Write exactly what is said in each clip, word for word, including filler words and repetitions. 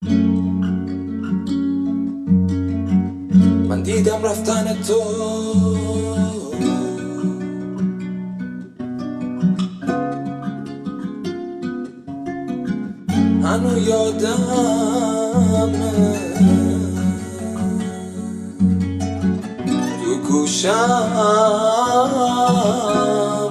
من دیدم رفتن تو، هنو یادمه تو گوشم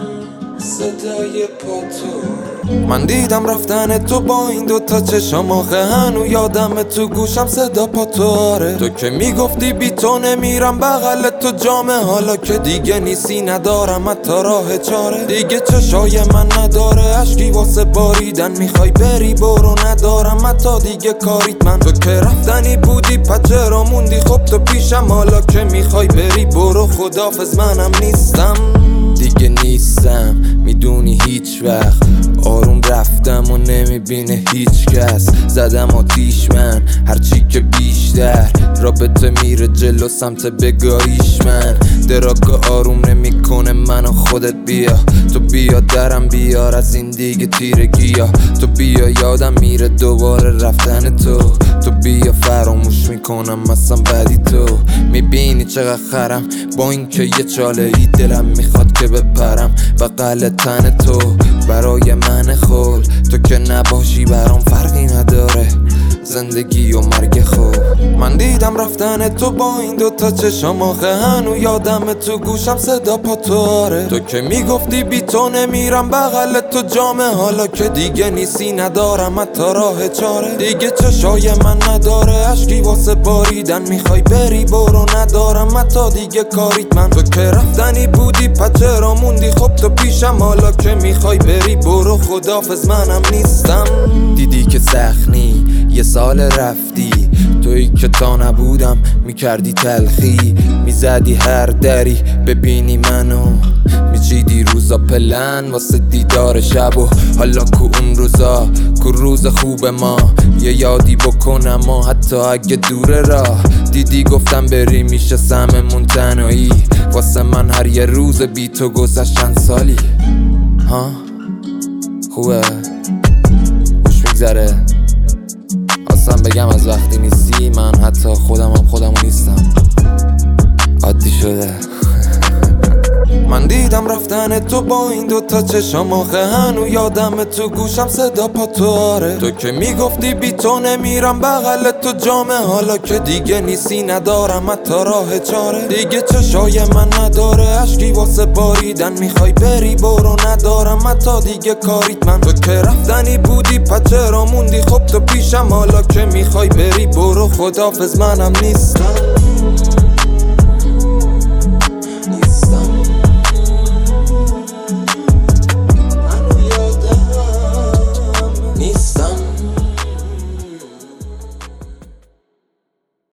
صدای پاتو. من دیدم رفتن تو با این دوتا چشم آخه هنو یادم تو گوشم صدا پاتو. آره تو که میگفتی بی تو نمیرم بغل تو جامه، حالا که دیگه نیستی ندارم حتی راه چاره. دیگه چشای من نداره عشقی واسه باریدن، میخوای بری برو ندارم حتی دیگه کاریت. من تو که رفتنی بودی پس چرا موندی؟ خب تو پیشم حالا که میخوای بری برو خدافظ منم نیستم دیگه نیستم. میدونی هیچ وقت آروم رفتم و نمیبینه هیچ کس. زدم آتیش من هرچی که بیشتر رابطه میره جلو سمت بگاهیش. من دراگا آروم نمیکنه منو خودت بیا. تو بیا درم بیار از این دیگه تیرگی ها. تو بیا یادم میره دوباره رفتن تو. تو بیا فراموش میکنم اصلا بدی تو. میبینی چقدر خرم با این که یه چاله ای دلم میخواد که بپرم بغل تن تو. برای من خول تو که نباشی برام فرقی نداره زندگی و مرگ خوب. من دیدم رفتن تو با این دوتا چشم آخه هنو یادم تو گوشم صدا پاتو. آره تو که میگفتی بی تو نمیرم بغل تو جامه، حالا که دیگه نیستی ندارم حتی راه چاره. دیگه چشای من نداره عشقی واسه باریدن، میخوای بری برو ندارم حتی دیگه کاریت. من تو که رفتنی بودی پس چرا موندی؟ خب تو پیشم حالا که میخوای بری برو خدافظ منم نیستم. دیدی که سخنی یه سال رفتی، تویی که تا نبودم میکردی تلخی. میزدی هر دری ببینی منو، میچیدی روزا پلن واسه دیدار شب. و حالا کو اون روزا کو روز خوب ما، یه یادی بکنم و حتی اگه دوره راه. دیدی گفتم بری میشه سممون تنهایی. واسه من هر یه روز بی تو گذشت چند سالی. ها خوبه خوش میگذره. اصلا بگم از وقتی نیستی من حتی خودم هم خودمو نیستم. عادی شده. من دیدم رفتن تو با این دوتا چشم آخه هنو یادم تو گوشم صدا پاتو. آره تو که میگفتی بی تو نمیرم بغل تو جامه، حالا که دیگه نیستی ندارم حتی راه چاره. دیگه چشای من نداره عشقی واسه باریدن، میخوای بری برو ندارم حتی دیگه کاریت. من تو که رفتنی بودی پس چرا موندی؟ خب تو پیشم حالا که میخوای بری برو خدافظ منم نیستم.